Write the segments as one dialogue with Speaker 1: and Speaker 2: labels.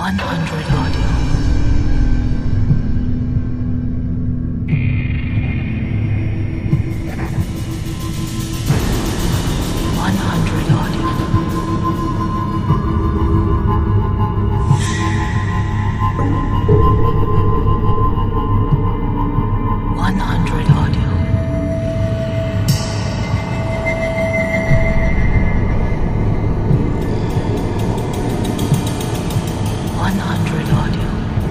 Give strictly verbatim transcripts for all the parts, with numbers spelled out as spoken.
Speaker 1: one hundred audio. one hundred audio. one hundred audio. one hundred audio.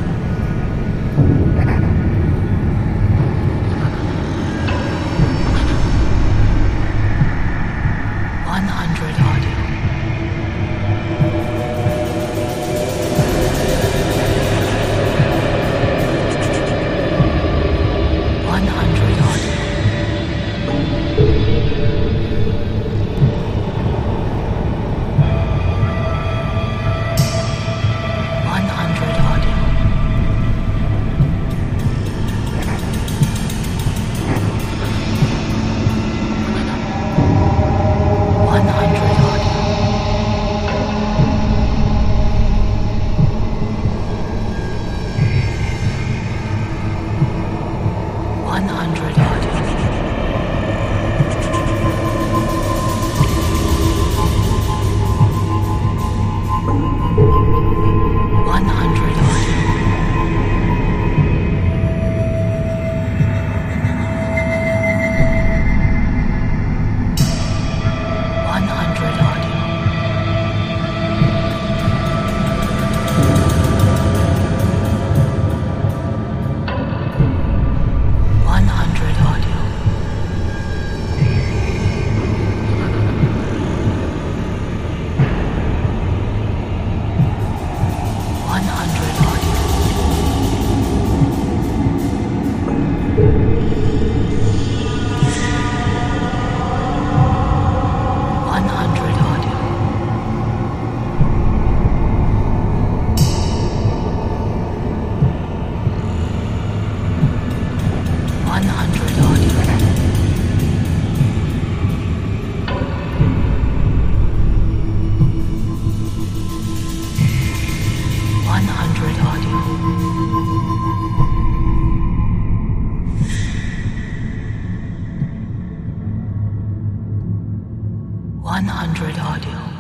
Speaker 1: one hundred audio. one hundred audio. one hundred audio. one hundred audio. one hundred audio. one hundred audio. one hundred audio. one hundred audio. one hundred audio. one hundred audio. one hundred audio. one hundred audio. one hundred audio.